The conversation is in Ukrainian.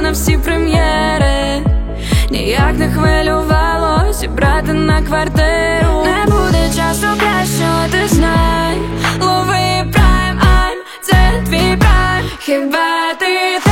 на всі прем'єри. Ніяк не хвилювало зібрати на квартиру. Не буде часу кращого, ти знай. Лови прайм, I'm, це твій прайм. Хіба ти